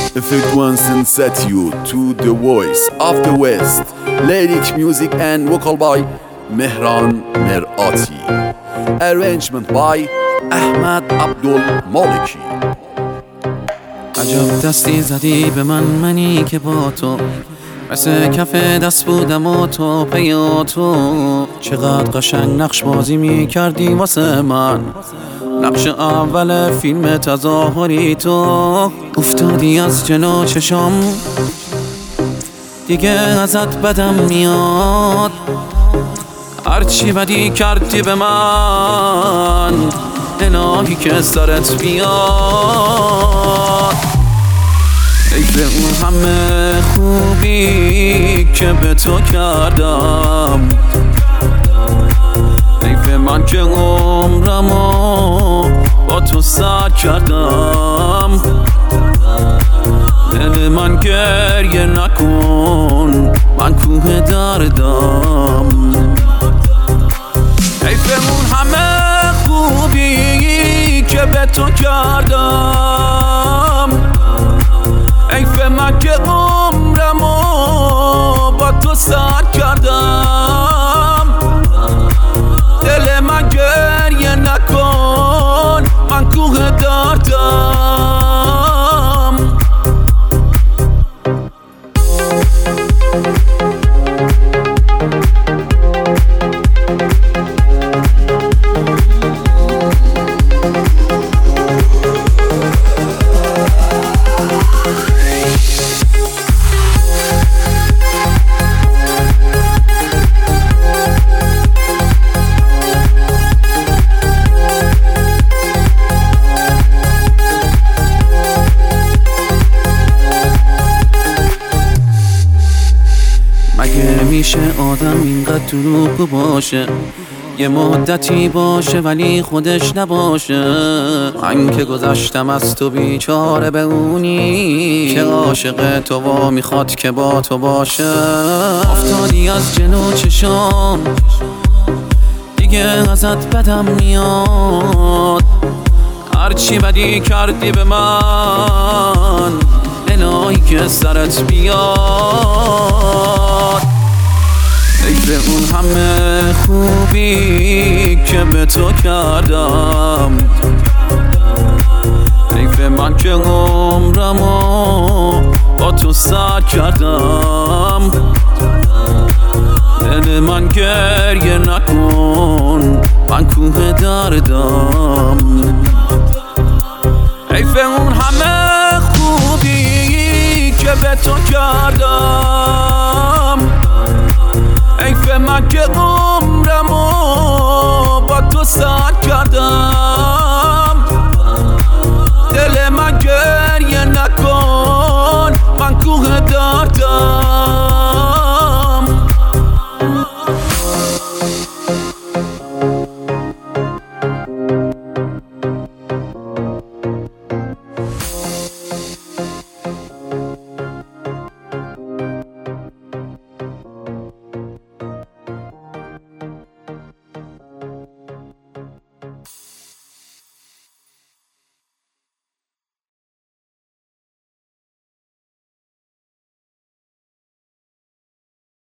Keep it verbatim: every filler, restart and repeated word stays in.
Effect One sends you to the voice of the West. Lyric, music and vocal by Mehran Merati. Arrangement by Ahmad Abdul Maliki. عجب دستی زدی به من، منی که با تو مثل کف دست بودم و تو پی تو. چقدر قشنگ نقش بازی می کردی واسه من، نقش اول فیلم تظاهری تو. افتادی از جلو چشم دیگه ازت بدم میاد، هرچی بدی کردی به من الهی که سرت بیاد. حیف اون همه خوبی که به تو کردم، حیف من که عمرمو با تو سر کردم. دل من گریه نکن، من کوه دردم. حیف اون همه خوبی که به تو کردم، حیف من که عمرمو با تو سر کردم. دل من گریه نکن، من کوه دردم. مگه میشه آدم اینقدر دروغ باشه، یه مدتی باشه ولی خودش نباشه؟ من که گذشتم از تو بیچاره به اونی که عاشق تو و میخواد که با تو باشه. افتادی از جلو چشم دیگه ازت بدم میاد، هرچی بدی کردی به من الهی که سرت بیاد. حیف اون همه خوبی که به تو کردم، حیف من که عمرمو با تو سر کردم. دل من گریه نکن، من کوه دردم. حیف اون همه خوبی که به تو کردم، حیف من که عمرمو با تو سر کردم.